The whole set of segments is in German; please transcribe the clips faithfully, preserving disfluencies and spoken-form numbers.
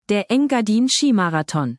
Der Engadin Skimarathon.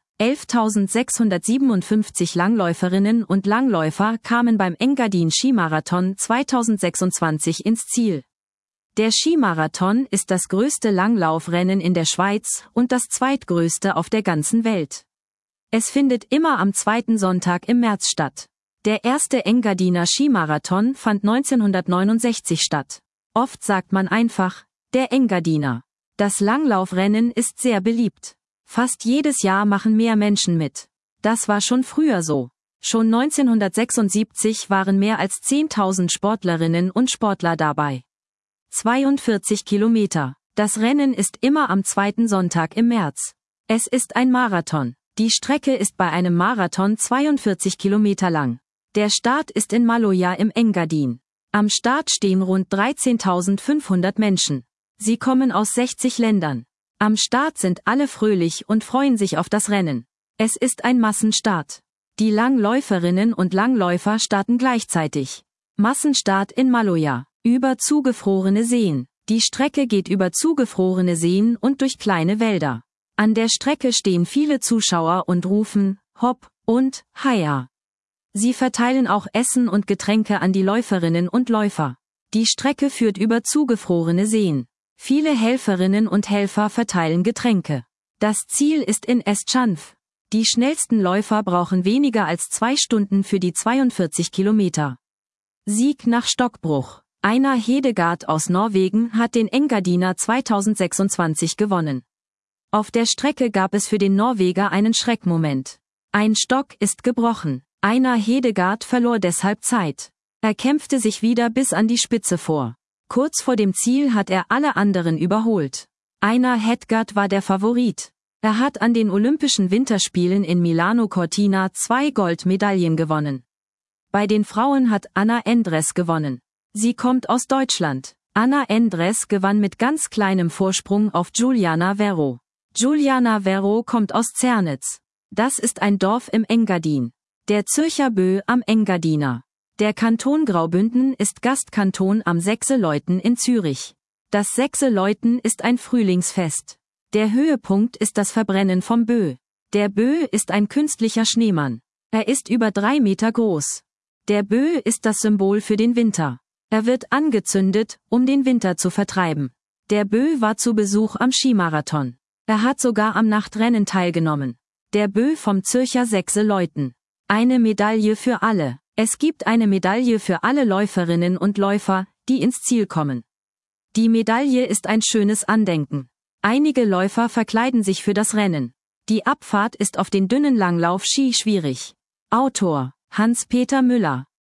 elftausendsechshundertsiebenundfünfzig Langläuferinnen und Langläufer kamen beim Engadin Skimarathon zweitausendsechsundzwanzig ins Ziel. Der Skimarathon ist das größte Langlaufrennen in der Schweiz und das zweitgrößte auf der ganzen Welt. Es findet immer am zweiten Sonntag im März statt. Der erste Engadiner Skimarathon fand neunzehnhundertneunundsechzig statt. Oft sagt man einfach, der Engadiner. Das Langlaufrennen ist sehr beliebt. Fast jedes Jahr machen mehr Menschen mit. Das war schon früher so. Schon neunzehnhundertsechsundsiebzig waren mehr als zehntausend Sportlerinnen und Sportler dabei. zweiundvierzig Kilometer. Das Rennen ist immer am zweiten Sonntag im März. Es ist ein Marathon. Die Strecke ist bei einem Marathon zweiundvierzig Kilometer lang. Der Start ist in Maloja im Engadin. Am Start stehen rund dreizehntausendfünfhundert Menschen. Sie kommen aus sechzig Ländern. Am Start sind alle fröhlich und freuen sich auf das Rennen. Es ist ein Massenstart. Die Langläuferinnen und Langläufer starten gleichzeitig. Massenstart in Maloja. Über zugefrorene Seen. Die Strecke geht über zugefrorene Seen und durch kleine Wälder. An der Strecke stehen viele Zuschauer und rufen, Hopp und Heia. Sie verteilen auch Essen und Getränke an die Läuferinnen und Läufer. Die Strecke führt über zugefrorene Seen. Viele Helferinnen und Helfer verteilen Getränke. Das Ziel ist in Eschanf. Die schnellsten Läufer brauchen weniger als zwei Stunden für die zweiundvierzig Kilometer. Sieg nach Stockbruch. Einar Hedegaard aus Norwegen hat den Engadiner zweitausendsechsundzwanzig gewonnen. Auf der Strecke gab es für den Norweger einen Schreckmoment. Ein Stock ist gebrochen. Einar Hedegaard verlor deshalb Zeit. Er kämpfte sich wieder bis an die Spitze vor. Kurz vor dem Ziel hat er alle anderen überholt. Einar Hedegaard war der Favorit. Er hat an den Olympischen Winterspielen in Milano Cortina zwei Goldmedaillen gewonnen. Bei den Frauen hat Anna Endres gewonnen. Sie kommt aus Deutschland. Anna Endres gewann mit ganz kleinem Vorsprung auf Juliana Verro. Juliana Verro kommt aus Zernitz. Das ist ein Dorf im Engadin. Der Zürcher Bö am Engadiner. Der Kanton Graubünden ist Gastkanton am Sechseläuten in Zürich. Das Sechseläuten ist ein Frühlingsfest. Der Höhepunkt ist das Verbrennen vom Bö. Der Bö ist ein künstlicher Schneemann. Er ist über drei Meter groß. Der Bö ist das Symbol für den Winter. Er wird angezündet, um den Winter zu vertreiben. Der Bö war zu Besuch am Skimarathon. Er hat sogar am Nachtrennen teilgenommen. Der Bö vom Zürcher Sechseläuten. Eine Medaille für alle. Es gibt eine Medaille für alle Läuferinnen und Läufer, die ins Ziel kommen. Die Medaille ist ein schönes Andenken. Einige Läufer verkleiden sich für das Rennen. Die Abfahrt ist auf den dünnen Langlauf-Ski schwierig. Autor: Hans-Peter Müller.